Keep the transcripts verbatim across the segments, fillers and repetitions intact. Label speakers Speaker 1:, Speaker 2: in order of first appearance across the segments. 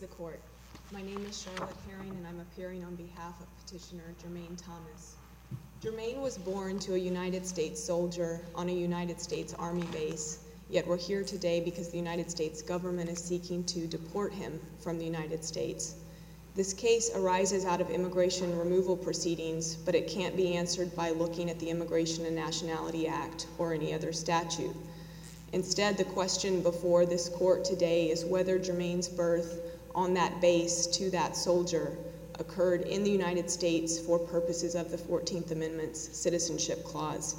Speaker 1: the Court. My name is Charlotte Herring, and I'm appearing on behalf of Petitioner Jermaine Thomas. Jermaine was born to a United States soldier on a United States Army base, yet we're here today because the United States government is seeking to deport him from the United States. This case arises out of immigration removal proceedings, but it can't be answered by looking at the Immigration and Nationality Act or any other statute. Instead, the question before this court today is whether Jermaine's birth on that base to that soldier occurred in the United States for purposes of the fourteenth Amendment's Citizenship Clause.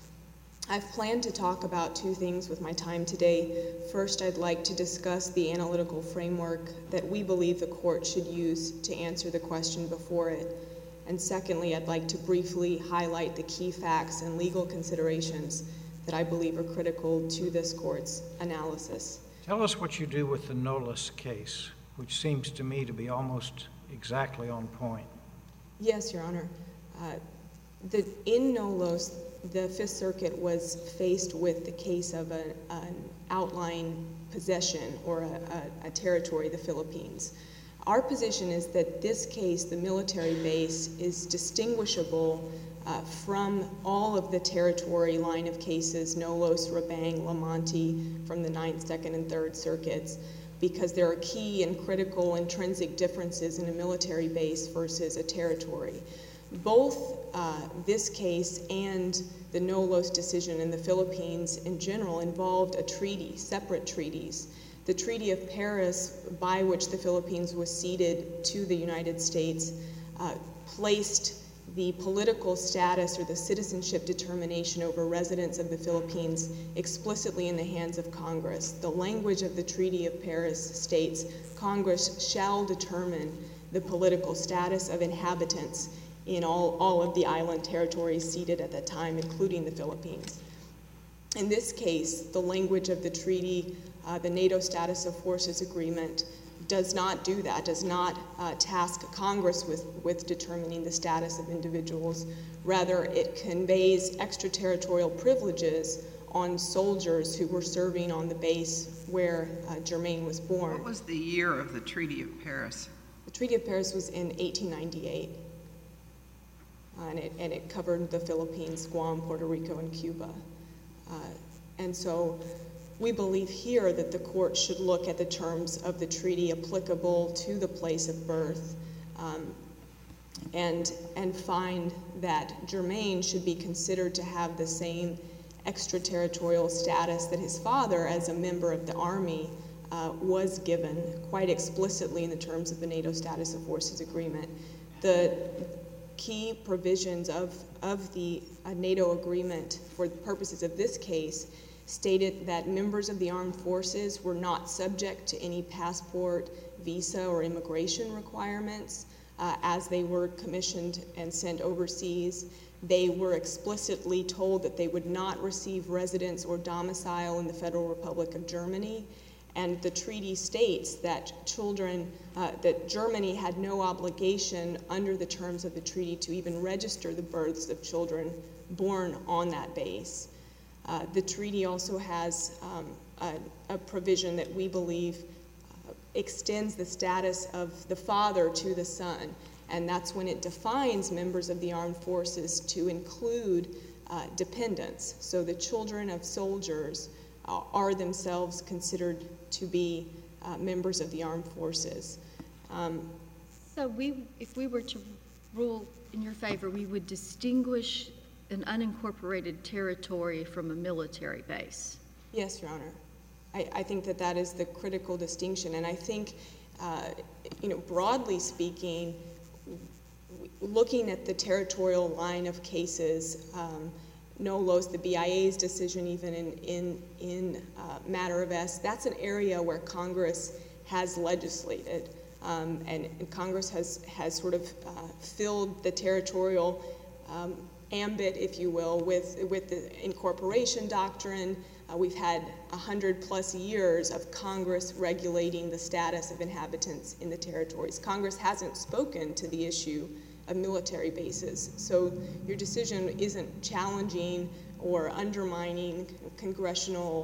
Speaker 1: I've planned to talk about two things with my time today. First, I'd like to discuss the analytical framework that we believe the court should use to answer the question before it. And secondly, I'd like to briefly highlight the key facts and legal considerations that I believe are critical to this court's analysis.
Speaker 2: Tell us what you do with the Nolas case, which seems to me to be almost exactly on point.
Speaker 1: Yes, Your Honor. Uh, the, in Nolos, the Fifth Circuit was faced with the case of a, an outlying possession or a, a, a territory, the Philippines. Our position is that this case, the military base, is distinguishable uh, from all of the territory line of cases, Nolos, Rabang, Lamonti, from the Ninth, Second, and Third Circuits, because there are key and critical intrinsic differences in a military base versus a territory. Both uh, this case and the Nolos decision in the Philippines in general involved a treaty, separate treaties. The Treaty of Paris, by which the Philippines was ceded to the United States, uh, placed the political status or the citizenship determination over residents of the Philippines explicitly in the hands of Congress. The language of the Treaty of Paris states, Congress shall determine the political status of inhabitants in all, all of the island territories ceded at that time, including the Philippines. In this case, the language of the treaty, uh, the NATO Status of Forces Agreement, does not do that, does not uh, task Congress with, with determining the status of individuals. Rather, it conveys extraterritorial privileges on soldiers who were serving on the base where uh, Jermaine was born.
Speaker 3: What was the year of the Treaty of Paris?
Speaker 1: The Treaty of Paris was in eighteen ninety-eight. Uh, and, it, and it covered the Philippines, Guam, Puerto Rico, and Cuba. Uh, and so we believe here that the court should look at the terms of the treaty applicable to the place of birth um, and, and find that Jermaine should be considered to have the same extraterritorial status that his father, as a member of the Army, uh, was given quite explicitly in the terms of the NATO Status of Forces Agreement. The key provisions of, of the uh, NATO agreement for the purposes of this case stated that members of the armed forces were not subject to any passport, visa, or immigration requirements uh, as they were commissioned and sent overseas. They were explicitly told that they would not receive residence or domicile in the Federal Republic of Germany. And the treaty states that children, uh, that Germany had no obligation under the terms of the treaty to even register the births of children born on that base. Uh, the treaty also has um, a, a provision that we believe uh, extends the status of the father to the son, and that's when it defines members of the armed forces to include uh, dependents. So the children of soldiers uh, are themselves considered to be uh, members of the armed forces. Um,
Speaker 4: so we, if we were to rule in your favor, we would distinguish an unincorporated territory from a military base.
Speaker 1: Yes, Your Honor. I, I think that that is the critical distinction, and I think, uh, you know, broadly speaking, looking at the territorial line of cases, um, Nolos, the B I A's decision even in, in, in uh, matter of S, that's an area where Congress has legislated, um, and, and Congress has, has sort of uh, filled the territorial um, ambit, if you will, with, with the incorporation doctrine. Uh, we've had a hundred plus years of Congress regulating the status of inhabitants in the territories. Congress hasn't spoken to the issue of military bases. So your decision isn't challenging or undermining congressional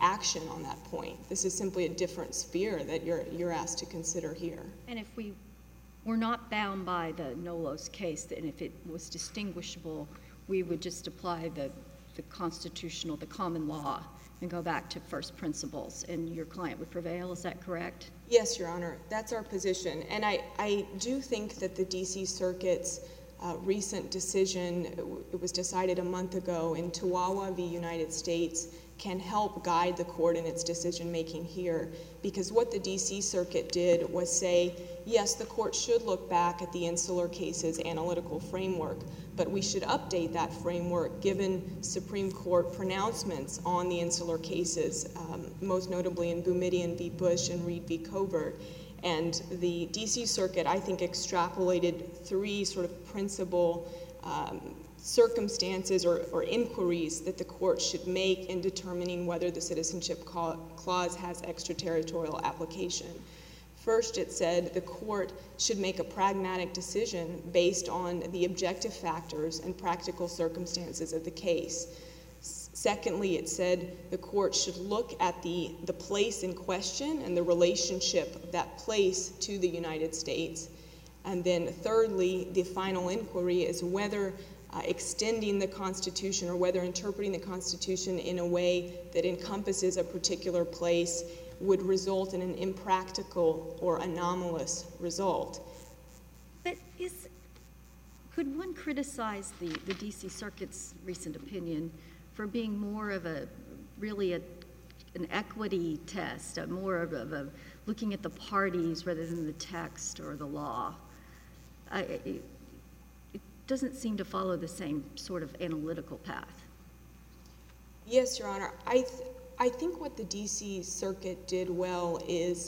Speaker 1: action on that point. This is simply a different sphere that you're, you're asked to consider here.
Speaker 4: And if we were not bound by the Nolos case, and if it was distinguishable, we would just apply the, the constitutional, the common law, and go back to first principles, and your client would prevail. Is that correct?
Speaker 1: Yes, Your Honor, that's our position. And I, I do think that the D C Circuit's uh, recent decision, it was decided a month ago in Tuawa v. United States, can help guide the court in its decision-making here, because what the D C Circuit did was say, yes, the court should look back at the Insular Cases analytical framework, but we should update that framework given Supreme Court pronouncements on the Insular Cases, um, most notably in Boumediene v. Bush and Reed v. Covert. And the D C Circuit, I think, extrapolated three sort of principal um, circumstances or, or inquiries that the court should make in determining whether the Citizenship Clause has extraterritorial application. First, it said the court should make a pragmatic decision based on the objective factors and practical circumstances of the case. Secondly, it said the court should look at the, the place in question and the relationship of that place to the United States. And then thirdly, the final inquiry is whether uh, extending the Constitution or whether interpreting the Constitution in a way that encompasses a particular place would result in an impractical or anomalous result.
Speaker 4: But is, could one criticize the, the D C Circuit's recent opinion for being more of a, really a, an equity test, a more of a, of a looking at the parties rather than the text or the law? I, it, it doesn't seem to follow the same sort of analytical path.
Speaker 1: Yes, Your Honor. I, th I think what the D C Circuit did well is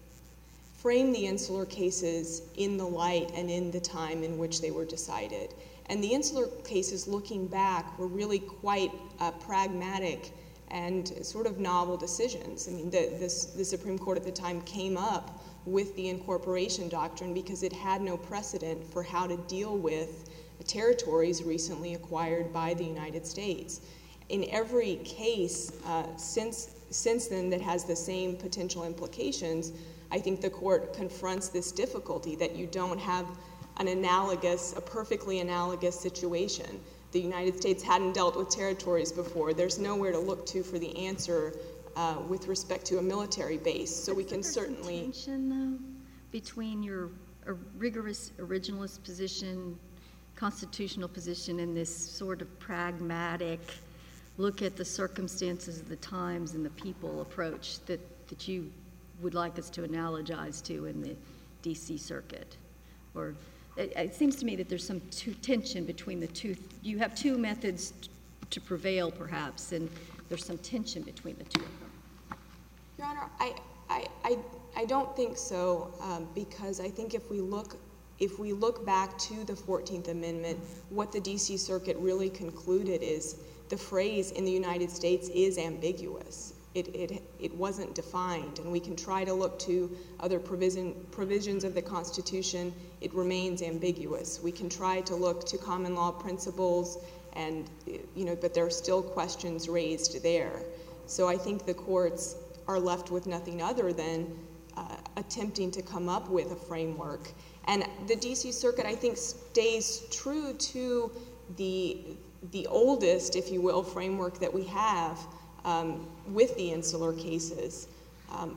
Speaker 1: frame the Insular Cases in the light and in the time in which they were decided. And the Insular Cases, looking back, were really quite uh, pragmatic and sort of novel decisions. I mean, the, this, the Supreme Court at the time came up with the incorporation doctrine because it had no precedent for how to deal with territories recently acquired by the United States. In every case uh, since, since then that has the same potential implications, I think the court confronts this difficulty that you don't have an analogous, a perfectly analogous situation. The United States hadn't dealt with territories before. There's nowhere to look to for the answer uh, with respect to a military base. So we can certainly...
Speaker 4: Is there some tension, though, between your uh, rigorous originalist position, constitutional position, and this sort of pragmatic, look at the circumstances of the times and the people approach that, that you would like us to analogize to in the D C Circuit? Or it, it seems to me that there's some two, tension between the two. You have two methods t to prevail, perhaps, and there's some tension between the two of them.
Speaker 1: Your Honor, I, I, I, I don't think so, um, because I think if we look if we look back to the fourteenth Amendment, what the D C Circuit really concluded is the phrase in the United States is ambiguous. It, it, it wasn't defined, and we can try to look to other provision, provisions of the Constitution. It remains ambiguous. We can try to look to common law principles, and, you know, but there are still questions raised there. So I think the courts are left with nothing other than uh, attempting to come up with a framework. And the D C Circuit, I think, stays true to the, the oldest, if you will, framework that we have um, with the Insular Cases, um,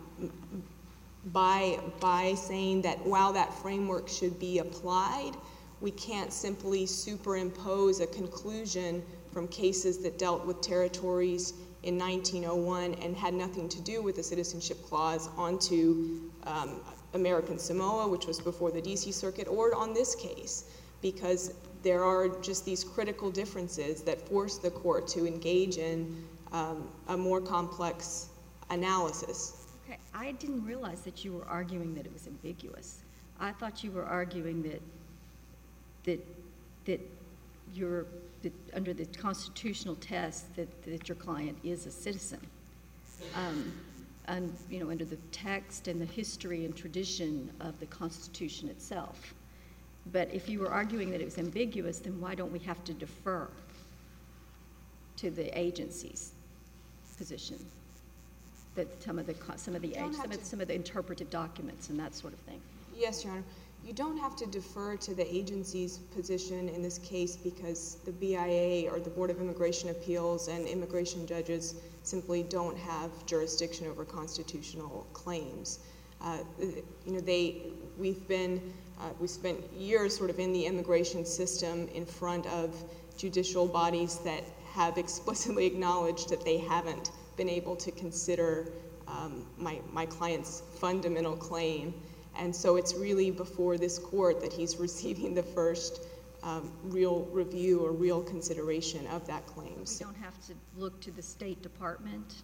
Speaker 1: by, by saying that while that framework should be applied, we can't simply superimpose a conclusion from cases that dealt with territories in nineteen oh one and had nothing to do with the Citizenship Clause onto um, American Samoa, which was before the D C Circuit, or on this case, because there are just these critical differences that force the court to engage in um, a more complex analysis.
Speaker 4: Okay, I didn't realize that you were arguing that it was ambiguous. I thought you were arguing that that that you're that under the constitutional test that, that your client is a citizen. Um, and, you know, under the text and the history and tradition of the Constitution itself. But if you were arguing that it was ambiguous, then why don't we have to defer to the agency's position? that some of the, co- some of the
Speaker 1: You don't
Speaker 4: age,
Speaker 1: have
Speaker 4: some of,
Speaker 1: to-
Speaker 4: some of the interpretive documents and that sort of thing?
Speaker 1: Yes, Your Honor. You don't have to defer to the agency's position in this case because the B I A or the Board of Immigration Appeals and immigration judges simply don't have jurisdiction over constitutional claims. Uh, you know, they, we've been, uh, we spent years sort of in the immigration system in front of judicial bodies that have explicitly acknowledged that they haven't been able to consider um, my, my client's fundamental claim. And so it's really before this court that he's receiving the first um, real review or real consideration of that claim.
Speaker 4: We don't have to look to the State Department?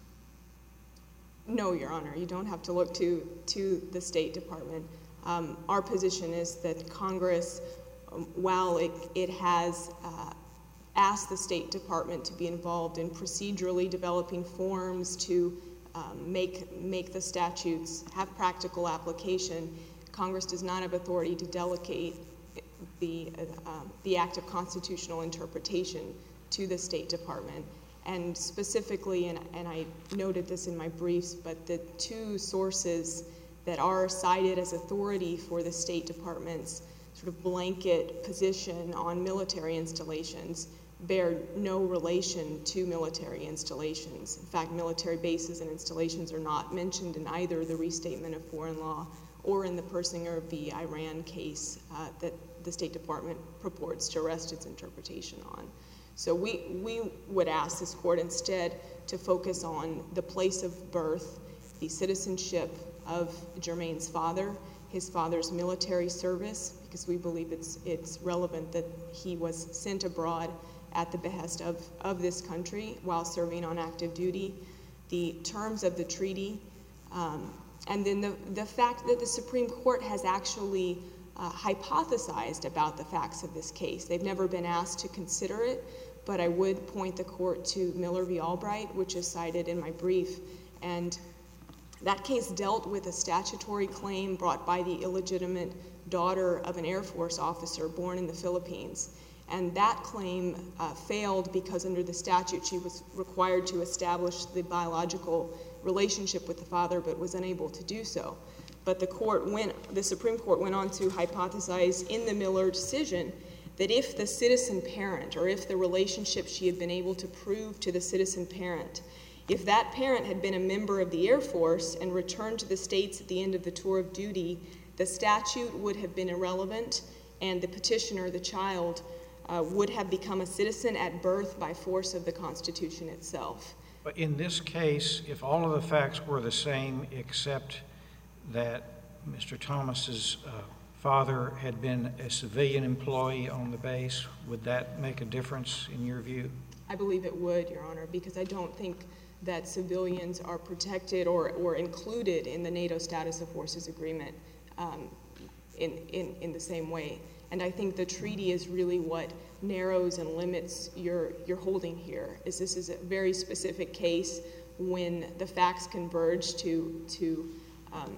Speaker 1: No, Your Honor, you don't have to look to, to the State Department. Um, our position is that Congress, um, while it, it has uh, asked the State Department to be involved in procedurally developing forms to um, make, make the statutes have practical application, Congress does not have authority to delegate the, uh, um, the act of constitutional interpretation to the State Department. And specifically, and, and I noted this in my briefs, but the two sources that are cited as authority for the State Department's sort of blanket position on military installations bear no relation to military installations. In fact, military bases and installations are not mentioned in either the restatement of foreign law or in the Persinger v. Iran case uh, that the State Department purports to rest its interpretation on. So we, we would ask this court instead to focus on the place of birth, the citizenship of Jermaine's father, his father's military service, because we believe it's, it's relevant that he was sent abroad at the behest of, of this country while serving on active duty, the terms of the treaty, um, and then the, the fact that the Supreme Court has actually uh, hypothesized about the facts of this case. They've never been asked to consider it, but I would point the court to Miller v. Albright, which is cited in my brief, and that case dealt with a statutory claim brought by the illegitimate daughter of an Air Force officer born in the Philippines. And that claim uh, failed because under the statute she was required to establish the biological relationship with the father but was unable to do so. But the court went, the Supreme Court went on to hypothesize in the Miller decision that if the citizen parent or if the relationship she had been able to prove to the citizen parent, if that parent had been a member of the Air Force and returned to the States at the end of the tour of duty, the statute would have been irrelevant and the petitioner, the child, uh, would have become a citizen at birth by force of the Constitution itself.
Speaker 2: But in this case, if all of the facts were the same except that Mister Thomas's uh, father had been a civilian employee on the base, would that make a difference in your view?
Speaker 1: I believe it would, Your Honor, because I don't think that civilians are protected or, or included in the NATO Status of Forces Agreement um, in, in, in the same way. And I think the treaty is really what narrows and limits your, your holding here, is this is a very specific case when the facts converge to, to um,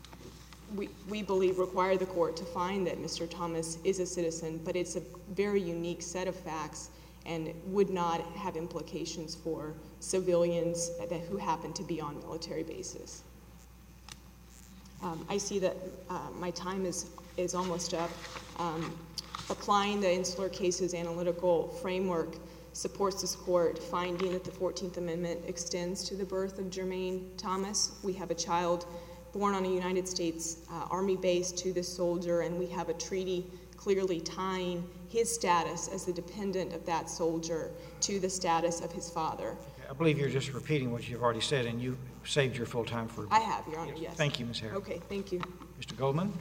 Speaker 1: we, we believe require the court to find that Mister Thomas is a citizen, but it's a very unique set of facts and would not have implications for civilians that, who happen to be on military bases. Um, I see that uh, my time is, is almost up. Um, applying the Insular Cases Analytical Framework supports this court finding that the fourteenth Amendment extends to the birth of Jermaine Thomas. We have a child born on a United States uh, Army base to this soldier, and we have a treaty clearly tying his status as the dependent of that soldier to the status of his father.
Speaker 2: I believe you're just repeating what you've already said, and you saved your full time for...
Speaker 1: I have, Your Honor, yes.
Speaker 2: Thank you, Miz Harris.
Speaker 1: Okay, thank you.
Speaker 2: Mister Goldman?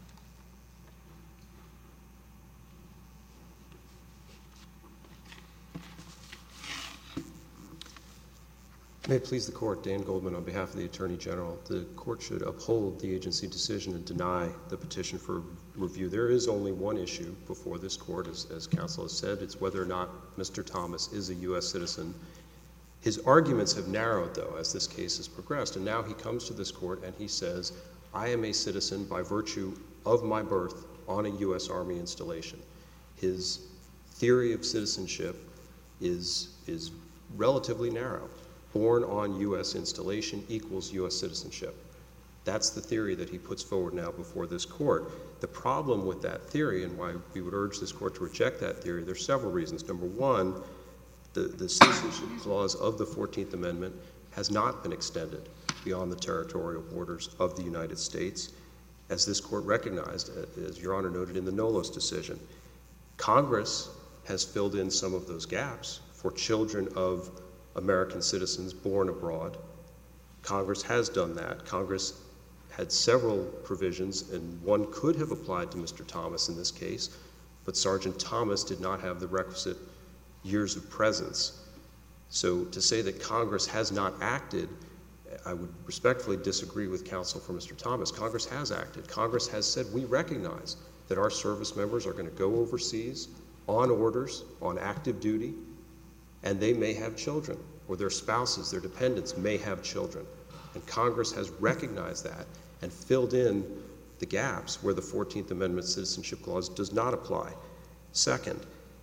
Speaker 5: May it please the Court, Dan Goldman on behalf of the Attorney General. The Court should uphold the agency decision and deny the petition for review. There is only one issue before this Court, as, as counsel has said. It's whether or not Mister Thomas is a U S citizen. His arguments have narrowed, though, as this case has progressed, and now he comes to this Court and he says, I am a citizen by virtue of my birth on a U S Army installation. His theory of citizenship is, is relatively narrow. born on U S installation equals U S citizenship. That's the theory that he puts forward now before this court. The problem with that theory, and why we would urge this court to reject that theory, there's several reasons. Number one, the, the citizenship clause of the fourteenth Amendment has not been extended beyond the territorial borders of the United States, as this court recognized, as Your Honor noted in the Nolos decision. Congress has filled in some of those gaps for children of American citizens born abroad. Congress has done that. Congress had several provisions, and one could have applied to Mister Thomas in this case, but Sergeant Thomas did not have the requisite years of presence. So to say that Congress has not acted, I would respectfully disagree with counsel for Mister Thomas. Congress has acted. Congress has said we recognize that our service members are going to go overseas on orders, on active duty, and they may have children, or their spouses, their dependents may have children. And Congress has recognized that and filled in the gaps where the fourteenth Amendment Citizenship Clause does not apply. Second,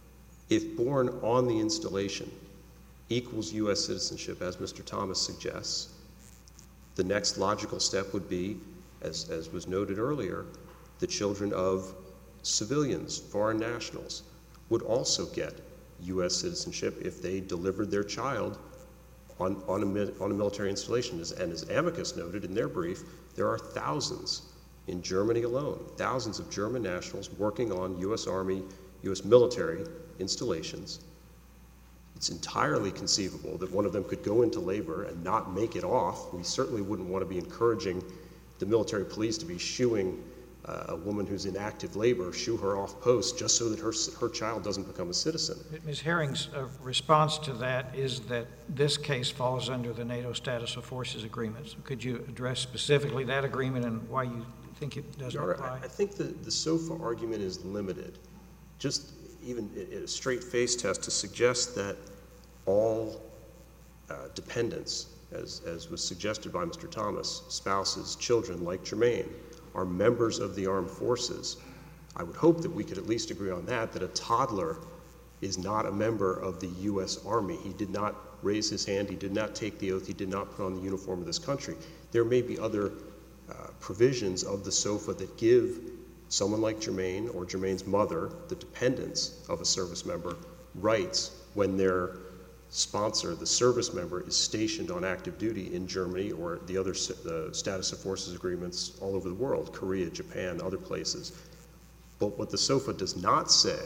Speaker 5: if born on the installation equals U S citizenship, as Mister Thomas suggests, the next logical step would be, as, as was noted earlier, the children of civilians, foreign nationals, would also get U S citizenship if they delivered their child on, on, a, on a military installation. And as Amicus noted in their brief, there are thousands in Germany alone, thousands of German nationals working on U S Army, U S military installations. It's entirely conceivable that one of them could go into labor and not make it off. We certainly wouldn't want to be encouraging the military police to be shooing uh, a woman who's in active labor, shoo her off post just so that her, her child doesn't become a citizen.
Speaker 2: Miz Herring's uh, response to that is that this case falls under the NATO Status of Forces Agreement. So could you address specifically that agreement and why you think it doesn't
Speaker 5: Your Honor,
Speaker 2: apply?
Speaker 5: I think the, the SOFA argument is limited. Just even in a straight face test to suggest that all uh, dependents, as, as was suggested by Mister Thomas, spouses, children like Jermaine, are members of the armed forces. I would hope that we could at least agree on that, that a toddler is not a member of the U S Army. He did not raise his hand, he did not take the oath, he did not put on the uniform of this country. There may be other uh, provisions of the SOFA that give someone like Jermaine or Jermaine's mother, the dependents of a service member, rights when their sponsor, the service member, is stationed on active duty in Germany or the other uh, status of forces agreements all over the world, Korea, Japan, other places. But what the SOFA does not say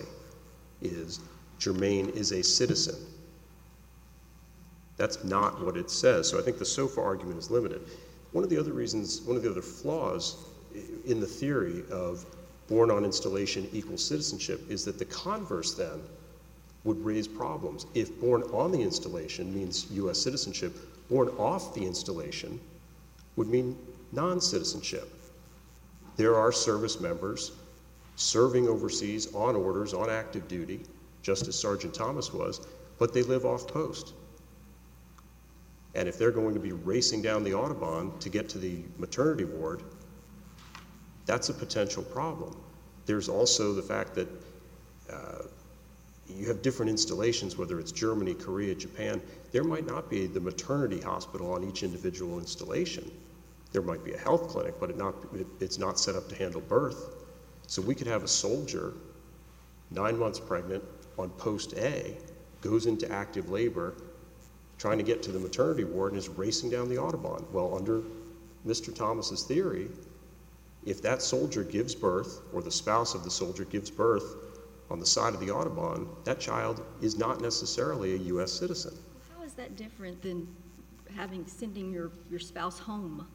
Speaker 5: is Jermaine is a citizen. That's not what it says. So I think the SOFA argument is limited. One of the other reasons, one of the other flaws in the theory of born on installation equals citizenship is that the converse then would raise problems. If born on the installation means U S citizenship, born off the installation would mean non-citizenship. There are service members serving overseas on orders, on active duty, just as Sergeant Thomas was, but they live off post. And if they're going to be racing down the Autobahn to get to the maternity ward, that's a potential problem. There's also the fact that uh, you have different installations, whether it's Germany, Korea, Japan. There might not be the maternity hospital on each individual installation. There might be a health clinic, but it not, it, it's not set up to handle birth. So we could have a soldier, nine months pregnant, on post A, goes into active labor, trying to get to the maternity ward and is racing down the Autobahn. Well, under Mister Thomas's theory, if that soldier gives birth, or the spouse of the soldier gives birth on the side of the Autobahn, that child is not necessarily a U S citizen.
Speaker 4: How is that different than having, sending your, your spouse home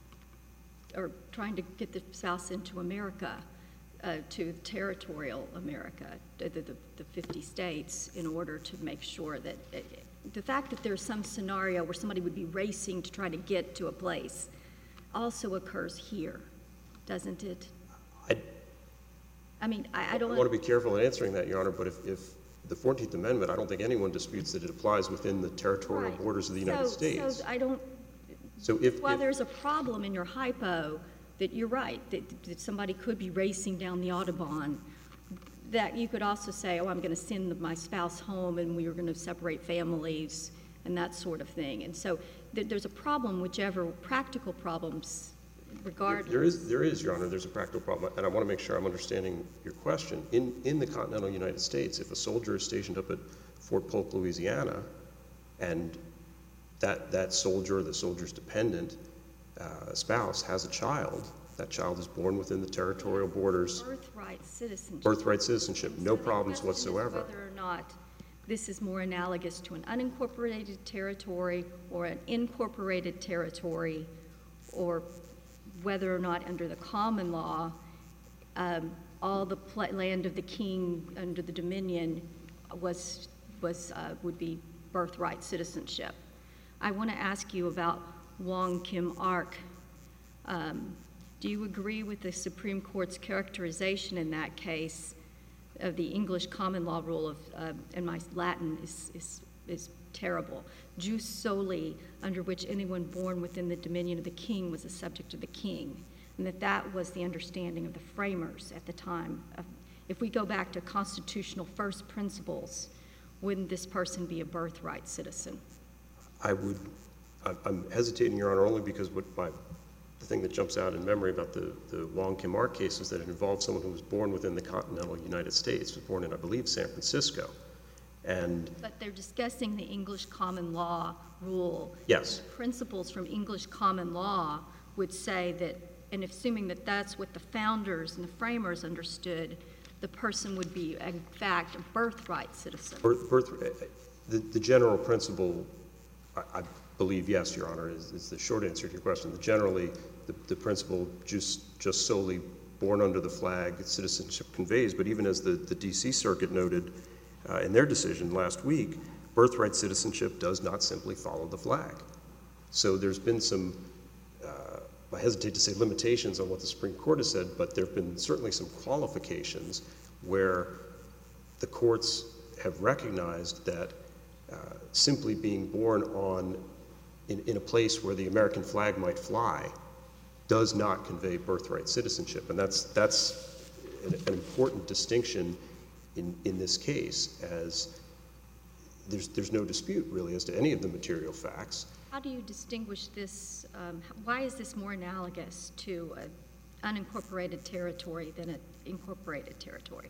Speaker 4: or trying to get the spouse into America, uh, to territorial America, the, the, the fifty states, in order to make sure that uh, the fact that there's some scenario where somebody would be racing to try to get to a place also occurs here, doesn't it?
Speaker 5: I,
Speaker 4: I mean, I, I don't
Speaker 5: I want to be careful in answering that, Your Honor, but if, if the fourteenth Amendment, I don't think anyone disputes that it applies within the territorial
Speaker 4: Right.
Speaker 5: borders of the United
Speaker 4: so,
Speaker 5: States.
Speaker 4: So I don't,
Speaker 5: So if,
Speaker 4: while
Speaker 5: if
Speaker 4: there's a problem in your hypo, that you're right, that, that somebody could be racing down the Autobahn, that you could also say, oh, I'm going to send my spouse home and we are going to separate families and that sort of thing. And so th- there's a problem, whichever practical problems, regardless.
Speaker 5: There is, there is, Your Honor, there's a practical problem, and I want to make sure I'm understanding your question. In, in the continental United States, if a soldier is stationed up at Fort Polk, Louisiana, and that, that soldier or the soldier's dependent uh, spouse has a child, that child is born within the territorial borders.
Speaker 4: Birthright citizenship.
Speaker 5: Birthright citizenship, no
Speaker 4: So the
Speaker 5: problems
Speaker 4: question is
Speaker 5: whatsoever.
Speaker 4: whether or not this is more analogous to an unincorporated territory or an incorporated territory, or whether or not under the common law, um, all the pl- land of the king under the Dominion was, was, uh, would be birthright citizenship. I want to ask you about Wong Kim Ark. Um, do you agree with the Supreme Court's characterization in that case of the English common law rule of, uh, and my Latin is, is, is terrible, jus soli, under which anyone born within the dominion of the king was a subject of the king, and that that was the understanding of the framers at the time. Of, if we go back to constitutional first principles, wouldn't this person be a birthright citizen?
Speaker 5: I would, I'm- I'm hesitating, Your Honor, only because what my, the thing that jumps out in memory about the, the Wong Kim Ark case is that it involved someone who was born within the continental United States, was born in, I believe, San Francisco. And
Speaker 4: But they're discussing the English common law rule.
Speaker 5: yes,
Speaker 4: The principles from English common law would say that, and assuming that that's what the founders and the framers understood, the person would be, in fact, a birthright citizen.
Speaker 5: birth, birth, the, the general principle, I, I believe, yes, Your Honor, is, is the short answer to your question. The generally, the, the principle just, just solely born under the flag citizenship conveys, but even as the, the D C Circuit noted uh, in their decision last week, birthright citizenship does not simply follow the flag. So there's been some, uh, I hesitate to say limitations on what the Supreme Court has said, but there have been certainly some qualifications where the courts have recognized that uh, simply being born on in, in a place where the American flag might fly does not convey birthright citizenship. And that's, that's an, an important distinction in, in this case, as there's, there's no dispute really as to any of the material facts.
Speaker 4: How do you distinguish this? Um, why is this more analogous to an unincorporated territory than an incorporated territory?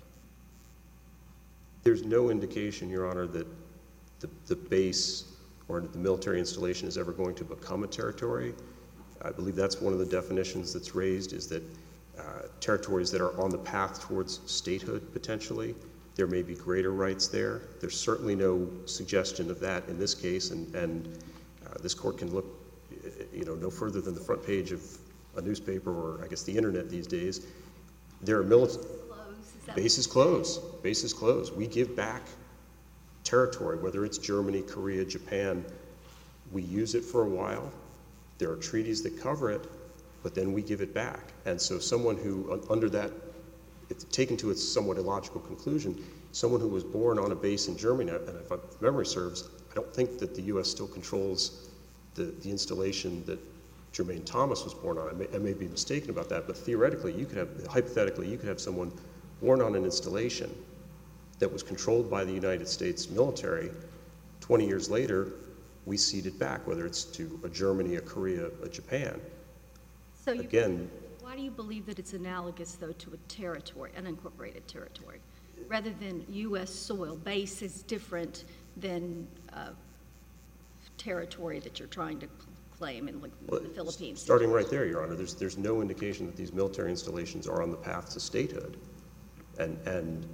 Speaker 5: There's no indication, Your Honor, that the, the base or the military installation is ever going to become a territory. I believe that's one of the definitions that's raised, is that uh, territories that are on the path towards statehood, potentially, there may be greater rights there. There's certainly no suggestion of that in this case, and, and uh, this court can look, you know, no further than the front page of a newspaper or, I guess, the internet these days. There are military bases closed. Bases closed. We give back territory, whether it's Germany, Korea, Japan. We use it for a while. There are treaties that cover it, but then we give it back. And so someone who, under that, if taken to its somewhat illogical conclusion, someone who was born on a base in Germany, and if memory serves, I don't think that the U S still controls the, the installation that Jermaine Thomas was born on. I may, I may be mistaken about that, but theoretically, you could have, hypothetically, you could have someone born on an installation that was controlled by the United States military. twenty years later, we cede it back, whether it's to a Germany, a Korea, a Japan.
Speaker 4: So you,
Speaker 5: Again,
Speaker 4: why do you believe that it's analogous, though, to a territory, an unincorporated territory, rather than U S soil? Base is different than uh, territory that you're trying to claim in, like,
Speaker 5: well,
Speaker 4: the Philippines.
Speaker 5: starting right there, Your Honor, there's, there's no indication that these military installations are on the path to statehood. And, and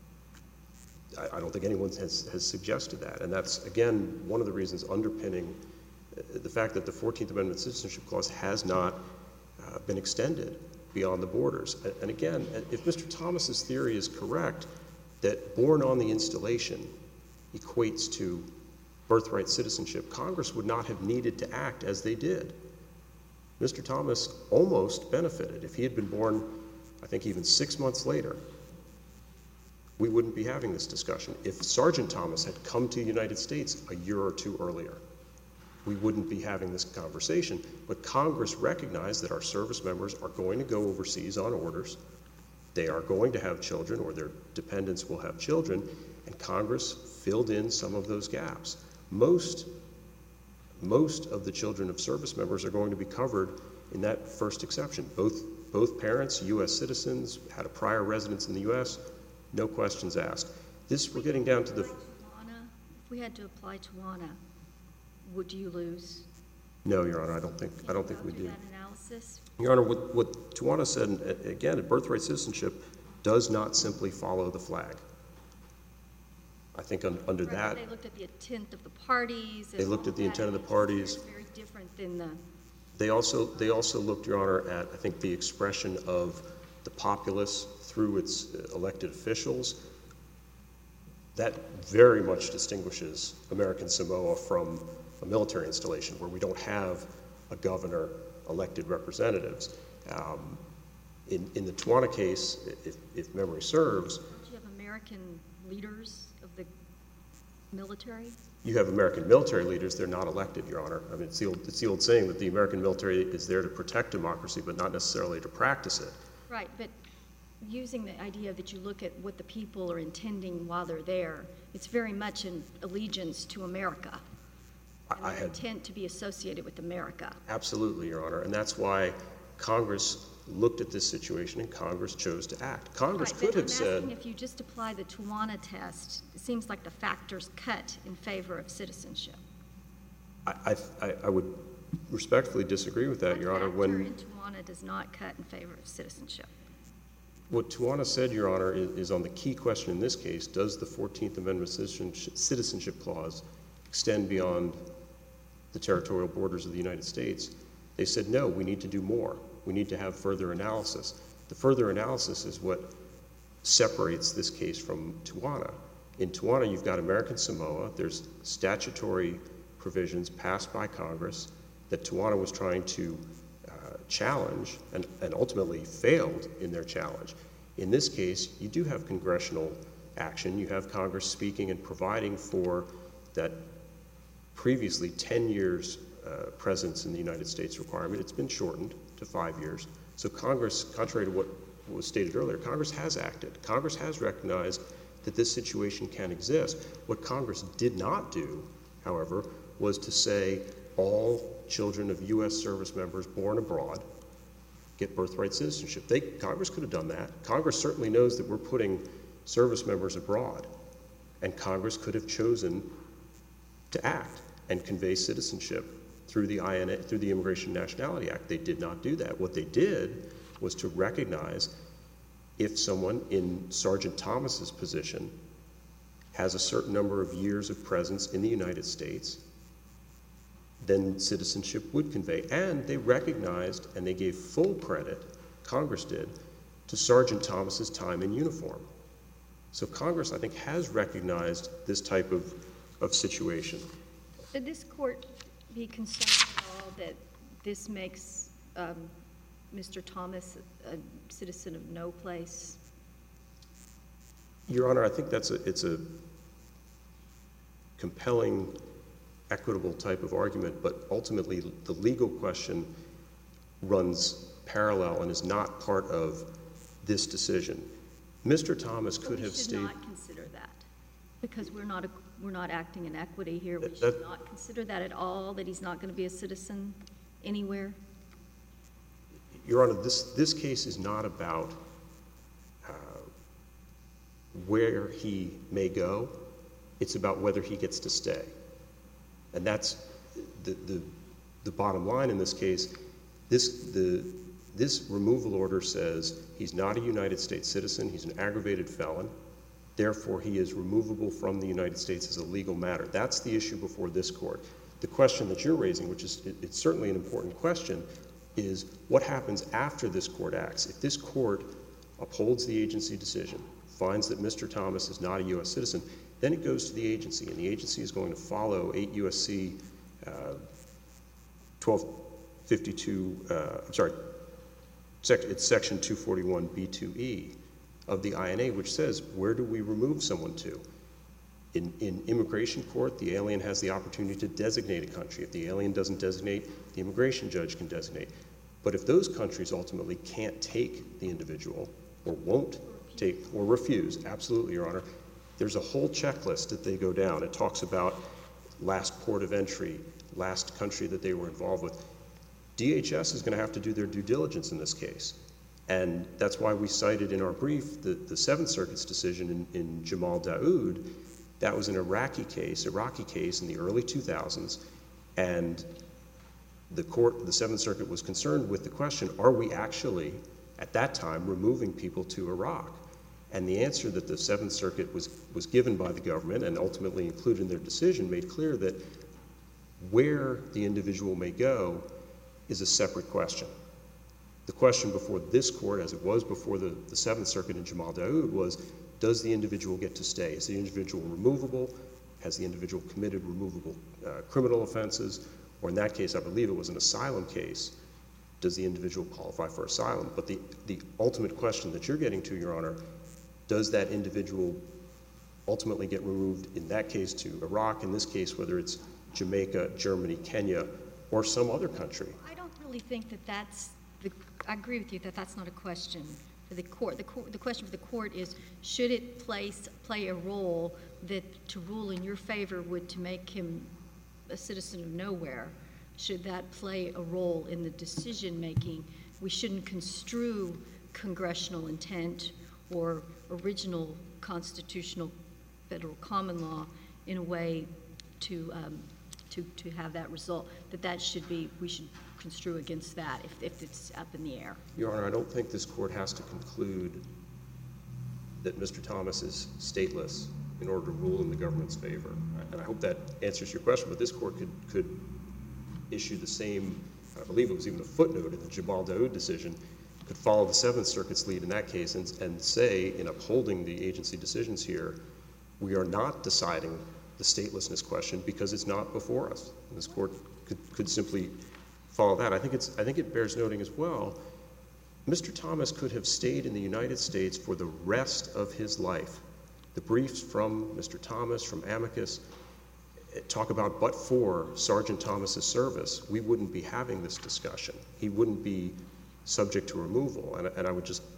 Speaker 5: I, I don't think anyone has, has suggested that. And that's, again, one of the reasons underpinning the fact that the fourteenth Amendment Citizenship Clause has not uh, been extended beyond the borders. And, and again, if Mister Thomas's theory is correct, that born on the installation equates to birthright citizenship, Congress would not have needed to act as they did. Mister Thomas almost benefited. If he had been born, I think, even six months later, we wouldn't be having this discussion. If Sergeant Thomas had come to the United States a year or two earlier, we wouldn't be having this conversation. But Congress recognized that our service members are going to go overseas on orders. They are going to have children, or their dependents will have children, and Congress filled in some of those gaps. Most most of the children of service members are going to be covered in that first exception. Both, both parents, U S citizens, had a prior residence in the U S, no questions asked. This, we're getting down to the...
Speaker 4: If we had to apply Tawana, would you lose?
Speaker 5: No, Your Honor, I don't think, I don't think we do.
Speaker 4: that analysis?
Speaker 5: Your Honor, what, what Tawana said, and again, birthright citizenship does not simply follow the flag. I think un, under
Speaker 4: Right,
Speaker 5: that...
Speaker 4: They looked at the intent of the parties.
Speaker 5: They looked at the
Speaker 4: that,
Speaker 5: intent of the
Speaker 4: and
Speaker 5: parties.
Speaker 4: It's very different than the...
Speaker 5: They also, they also looked, Your Honor, at, I think, the expression of the populace through its elected officials. That very much distinguishes American Samoa from a military installation where we don't have a governor, elected representatives. Um, in, in the Tawana case, if, if memory serves...
Speaker 4: Don't you have American leaders of the military?
Speaker 5: You have American military leaders, they're not elected, Your Honor. I mean, it's the old, it's the old saying that the American military is there to protect democracy, but not necessarily to practice it.
Speaker 4: Right, but using the idea that you look at what the people are intending while they're there, it's very much an allegiance to America. And
Speaker 5: I, I
Speaker 4: their
Speaker 5: had,
Speaker 4: intent to be associated with America.
Speaker 5: absolutely, Your Honor, and that's why Congress looked at this situation and Congress chose to act. Congress
Speaker 4: Right,
Speaker 5: could
Speaker 4: but
Speaker 5: have
Speaker 4: I'm
Speaker 5: said...
Speaker 4: asking if you just apply the Tawana test, it seems like the factors cut in favor of citizenship.
Speaker 5: I, I, I would respectfully disagree with that,
Speaker 4: What
Speaker 5: Your Honor.
Speaker 4: factor
Speaker 5: When
Speaker 4: in Tawana does not cut in favor of citizenship?
Speaker 5: what Tawana said, Your Honor, is, is on the key question in this case: does the fourteenth Amendment citizenship, citizenship clause extend beyond the territorial borders of the United States? They said no. We need to do more. We need to have further analysis. The further analysis is what separates this case from Tawana. In Tawana, you've got American Samoa. There's statutory provisions passed by Congress that Tawana was trying to uh, challenge and, and ultimately failed in their challenge. In this case, you do have congressional action. You have Congress speaking and providing for that previously ten years uh, presence in the United States requirement. It's been shortened to five years. So Congress, contrary to what was stated earlier, Congress has acted. Congress has recognized that this situation can exist. What Congress did not do, however, was to say all children of U S service members born abroad get birthright citizenship. They, Congress could have done that. Congress certainly knows that we're putting service members abroad, and Congress could have chosen to act and convey citizenship through the I N A, through the Immigration and Nationality Act. They did not do that. What they did was to recognize if someone in Sergeant Thomas's position has a certain number of years of presence in the United States, then citizenship would convey. And they recognized and they gave full credit, Congress did, to Sergeant Thomas's time in uniform. So Congress, I think, has recognized this type of, of situation.
Speaker 4: Should this court be concerned at all that this makes um, Mister Thomas a citizen of no place?
Speaker 5: Your Honor, I think that's a, it's a compelling, equitable type of argument, but ultimately the legal question runs parallel and is not part of this decision. Mister Thomas could have stayed...
Speaker 4: We should not consider that, because we're not, a, we're not acting in equity here. We
Speaker 5: That-
Speaker 4: should
Speaker 5: that-
Speaker 4: not consider that at all, that he's not going to be a citizen anywhere.
Speaker 5: Your Honor, this, this case is not about uh, where he may go. It's about whether he gets to stay. And that's the, the, the bottom line in this case. This, the, this removal order says he's not a United States citizen, he's an aggravated felon, therefore he is removable from the United States as a legal matter. That's the issue before this court. The question that you're raising, which is it, it's certainly an important question, is what happens after this court acts? If this court upholds the agency decision, finds that Mister Thomas is not a U S citizen, then it goes to the agency, and the agency is going to follow eight U S C uh, twelve fifty-two, uh, I'm sorry, sec it's section two forty-one B two E of the I N A, which says, where do we remove someone to? In, in immigration court, the alien has the opportunity to designate a country. If the alien doesn't designate, the immigration judge can designate. But if those countries ultimately can't take the individual, or won't take, or refuse, absolutely, Your Honor, there's a whole checklist that they go down. It talks about last port of entry, last country that they were involved with. D H S is going to have to do their due diligence in this case. And that's why we cited in our brief the, the Seventh Circuit's decision in, in Jamal Daoud. That was an Iraqi case, Iraqi case in the early two thousands. And the court, the Seventh Circuit was concerned with the question, are we actually, at that time, removing people to Iraq? And the answer that the Seventh Circuit was, was given by the government and ultimately included in their decision made clear that where the individual may go is a separate question. The question before this court, as it was before the, the Seventh Circuit in Jamal Daoud, was does the individual get to stay? Is the individual removable? Has the individual committed removable uh, criminal offenses? Or in that case, I believe it was an asylum case. Does the individual qualify for asylum? But the, the ultimate question that you're getting to, Your Honor, does that individual ultimately get removed, in that case, to Iraq, in this case, whether it's Jamaica, Germany, Kenya, or some other country?
Speaker 4: I don't really think that that's the, I agree with you that that's not a question for the court. The, court, the question for the court is, should it place, play a role that to rule in your favor would to make him a citizen of nowhere? Should that play a role in the decision-making? We shouldn't construe congressional intent or original constitutional federal common law in a way to, um, to, to have that result, that that should be, we should construe against that if, if it's up in the air.
Speaker 5: Your Honor, I don't think this court has to conclude that Mister Thomas is stateless in order to rule in the government's favor. And I hope that answers your question, but this court could, could issue the same, I believe it was even a footnote in the Jamal Daoud decision, could follow the Seventh Circuit's lead in that case and, and say, in upholding the agency decisions here, we are not deciding the statelessness question because it's not before us. And this court could, could simply follow that. I think, it's, I think it bears noting as well, Mister Thomas could have stayed in the United States for the rest of his life. The briefs from Mister Thomas, from Amicus, talk about but for Sergeant Thomas's service, we wouldn't be having this discussion. He wouldn't be subject to removal. And, and I would just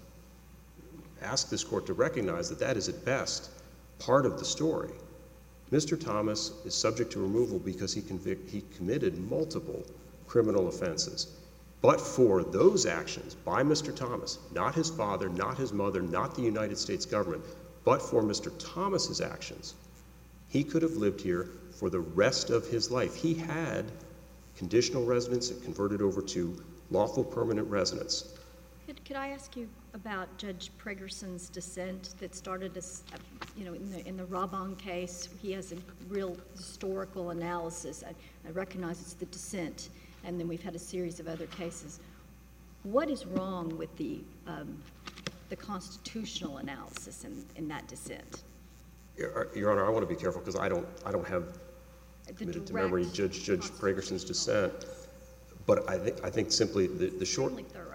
Speaker 5: ask this court to recognize that that is at best part of the story. Mister Thomas is subject to removal because he, convict, he committed multiple criminal offenses. But for those actions by Mister Thomas, not his father, not his mother, not the United States government, but for Mister Thomas's actions, he could have lived here for the rest of his life. He had conditional residence that converted over to lawful permanent residence.
Speaker 4: Could, could I ask you about Judge Pregerson's dissent that started as, you know, in the, in the Rabon case? He has a real historical analysis. I, I recognize it's the dissent, and then we've had a series of other cases. What is wrong with the, um, the constitutional analysis in, in that dissent?
Speaker 5: Your, Your Honor, I want to be careful because I don't, I don't have committed to memory Judge, Judge Pregerson's dissent. But I think, I think simply the, the short,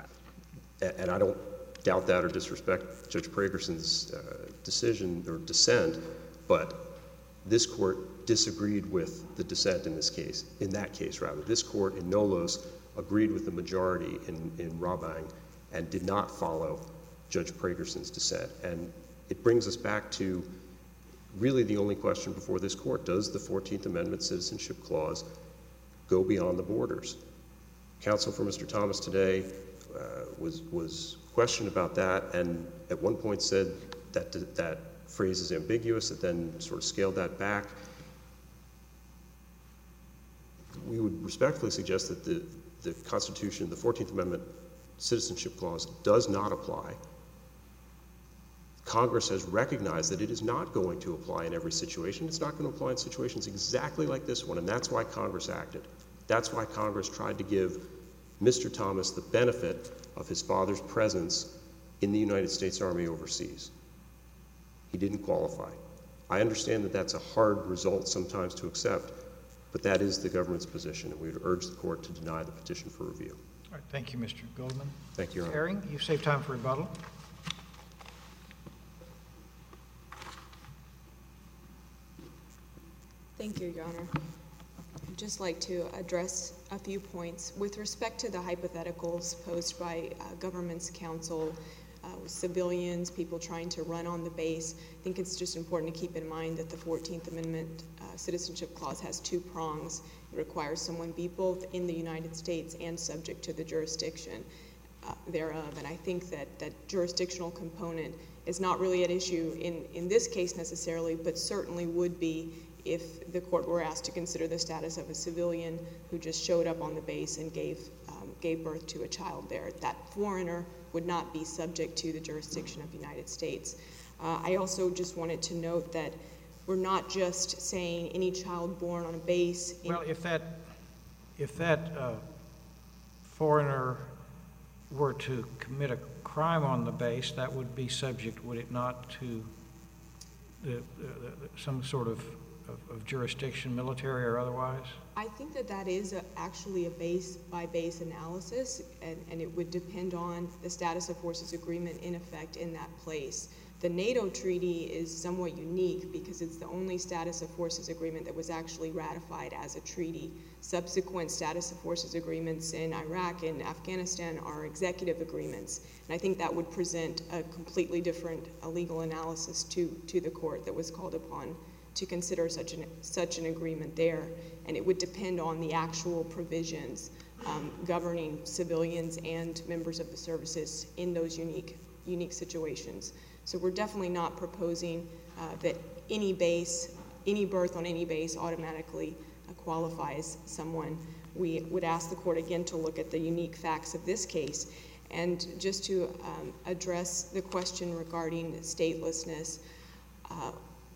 Speaker 5: and I don't doubt that or disrespect Judge Pregerson's uh, decision or dissent, but this court disagreed with the dissent in this case, in that case rather. This court in Nolos agreed with the majority in, in Rabang and did not follow Judge Pregerson's dissent. And it brings us back to really the only question before this court. Does the fourteenth Amendment Citizenship Clause go beyond the borders? Counsel for Mister Thomas today uh, was, was questioned about that and at one point said that that phrase is ambiguous, that then sort of scaled that back. We would respectfully suggest that the, the Constitution, the fourteenth Amendment Citizenship Clause does not apply. Congress has recognized that it is not going to apply in every situation. It's not going to apply in situations exactly like this one, and that's why Congress acted. That's why Congress tried to give Mister Thomas the benefit of his father's presence in the United States Army overseas. He didn't qualify. I understand that that's a hard result sometimes to accept, but that is the government's position, and we would urge the court to deny the petition for review.
Speaker 2: All right, thank you, Mister Goldman.
Speaker 5: Thank you, Your Honor.
Speaker 2: Herring, you've saved time for rebuttal.
Speaker 1: Thank you, Your Honor. I'd just like to address a few points. With respect to the hypotheticals posed by uh, government's counsel uh, civilians, people trying to run on the base. I think it's just important to keep in mind that the fourteenth Amendment uh, Citizenship Clause has two prongs. It requires someone be both in the United States and subject to the jurisdiction uh, thereof. And I think that that jurisdictional component is not really at issue in, in this case necessarily, but certainly would be if the court were asked to consider the status of a civilian who just showed up on the base and gave, um, gave birth to a child there. That foreigner would not be subject to the jurisdiction of the United States. Uh, I also just wanted to note that we're not just saying any child born on a base.
Speaker 2: Well, if that, if that uh, foreigner were to commit a crime on the base, that would be subject, would it not, to the, the, the, some sort of, of, of jurisdiction, military or otherwise?
Speaker 1: I think that that is a, actually a base-by-base analysis, and, and it would depend on the status of forces agreement in effect in that place. The NATO treaty is somewhat unique because it's the only status of forces agreement that was actually ratified as a treaty. Subsequent status of forces agreements in Iraq and Afghanistan are executive agreements, and I think that would present a completely different uh, legal analysis to, to the court that was called upon to consider such an, such an agreement there, and it would depend on the actual provisions um, governing civilians and members of the services in those unique, unique situations. So we're definitely not proposing uh, that any base, any birth on any base automatically uh, qualifies someone. We would ask the court again to look at the unique facts of this case. And just to um, address the question regarding statelessness, uh,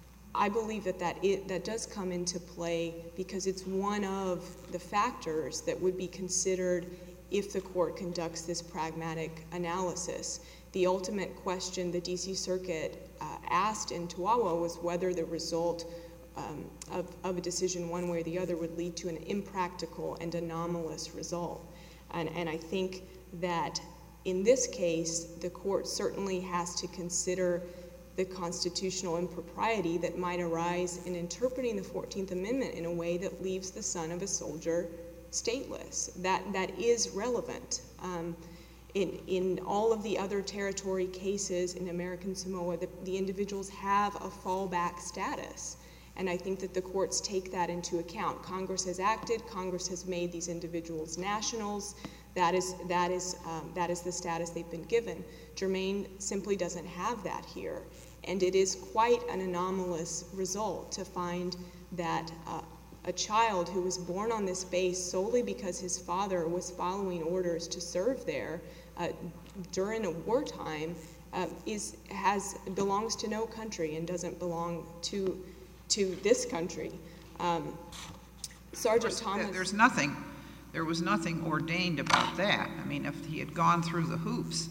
Speaker 1: I believe that that, it, that does come into play because it's one of the factors that would be considered if the court conducts this pragmatic analysis. The ultimate question the D C Circuit uh, asked in Tuawa was whether the result um, of, of a decision one way or the other would lead to an impractical and anomalous result. And, and I think that in this case, the court certainly has to consider the constitutional impropriety that might arise in interpreting the fourteenth Amendment in a way that leaves the son of a soldier stateless. That, that is relevant. Um, In, in all of the other territory cases in American Samoa, the, the individuals have a fallback status. And I think that the courts take that into account. Congress has acted. Congress has made these individuals nationals. That is, that is, um, that is the status they've been given. Jermaine simply doesn't have that here. And it is quite an anomalous result to find that uh, a child who was born on this base solely because his father was following orders to serve there uh, during a wartime uh, is has belongs to no country and doesn't belong to to this country. Um, Sergeant Thomas.
Speaker 3: There's nothing. There was nothing ordained about that. I mean, if he had gone through the hoops,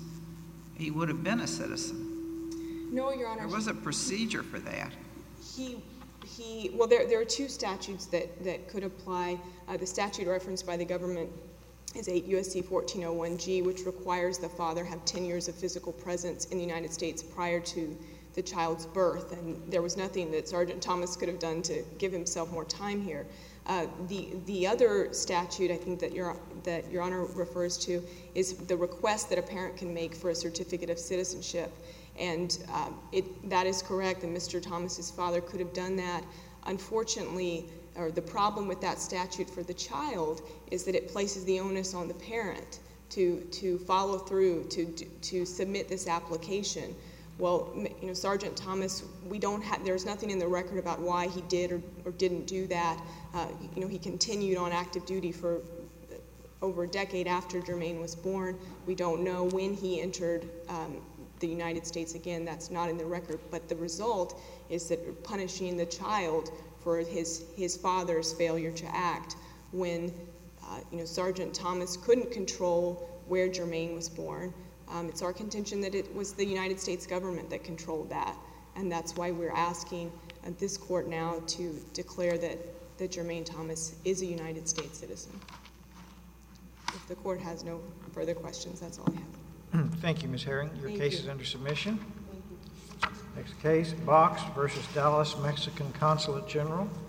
Speaker 3: he would have been a citizen.
Speaker 1: No, Your Honor.
Speaker 3: There was a procedure for that.
Speaker 1: He. He, well, there, there are two statutes that, that could apply. Uh, the statute referenced by the government is eight U S C fourteen oh one G, which requires the father have ten years of physical presence in the United States prior to the child's birth. And there was nothing that Sergeant Thomas could have done to give himself more time here. Uh, the, the other statute I think that Your, that Your Honor refers to is the request that a parent can make for a certificate of citizenship. And uh, it, that is correct, and Mister Thomas's father could have done that. Unfortunately, or the problem with that statute for the child is that it places the onus on the parent to, to follow through, to, to submit this application. Well, you know, Sergeant Thomas, we don't have, there's nothing in the record about why he did or, or didn't do that. Uh, you know, he continued on active duty for over a decade after Jermaine was born. We don't know when he entered um, the United States. Again, that's not in the record, but the result is that punishing the child for his, his father's failure to act when, uh, you know, Sergeant Thomas couldn't control where Jermaine was born. Um, it's our contention that it was the United States government that controlled that, and that's why we're asking uh, this court now to declare that, that Jermaine Thomas is a United States citizen. If the court has no further questions, that's all I have.
Speaker 2: Thank you, Miz Herring. Your
Speaker 1: Thank
Speaker 2: case
Speaker 1: you.
Speaker 2: is under submission. Next case, Box versus Dallas Mexican Consulate General.